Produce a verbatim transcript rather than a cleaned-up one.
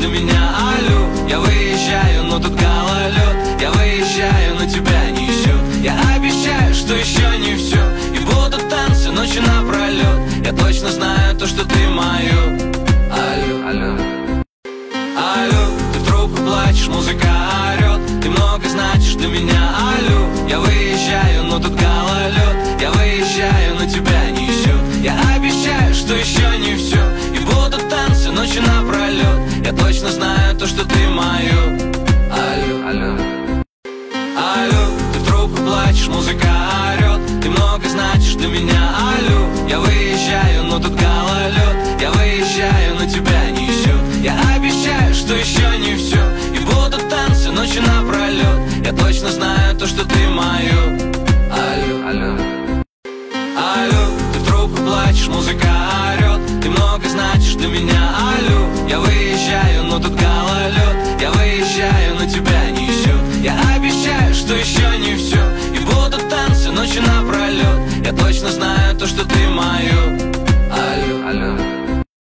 для меня алло. Я выезжаю, но тут гололед. Я выезжаю, но тебя несет. Я обещаю, что еще не все. И будут танцы ночи напролет. Я точно знаю то, что ты мою. Алло, алло, алло. Ты в трубку плачешь, музыка орет. Ты много значишь для меня, алло. Я выезжаю, но тут гололед. Я выезжаю, но тебя несет. Я обещаю, что еще не все. И будут танцы ночи напролет. Я точно знаю то, что ты мою. Алло, алло, алло. Ты в трубку плачешь, музыка орет. Ты много значишь для меня, алло. Я выезжаю, но тут гололед. Я выезжаю, но тебя несет. Я обещаю, что еще не все. И будут танцы ночи напролет. Я точно знаю то, что ты мою. Алло, алло, алло. Ты в трубку плачешь, музыка орет. Ты много значишь для меня, алло. Я выезжаю, но тут гололед. Я выезжаю, но тебя несет. Я обещаю, что еще не все. И будут танцы ночи напролет. Я точно знаю